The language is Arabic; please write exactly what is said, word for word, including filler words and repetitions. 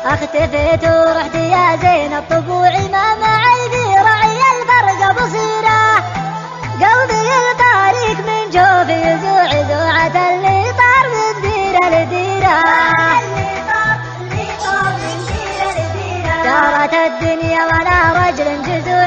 اختفيت ورحت يا زين الطبوعي ما معي ذي رعي الفرق بصيره. قلبي الطريق من جوفي زوع زوعة اللي طار من ديره لديره. دارت الدنيا وانا رجل جزوع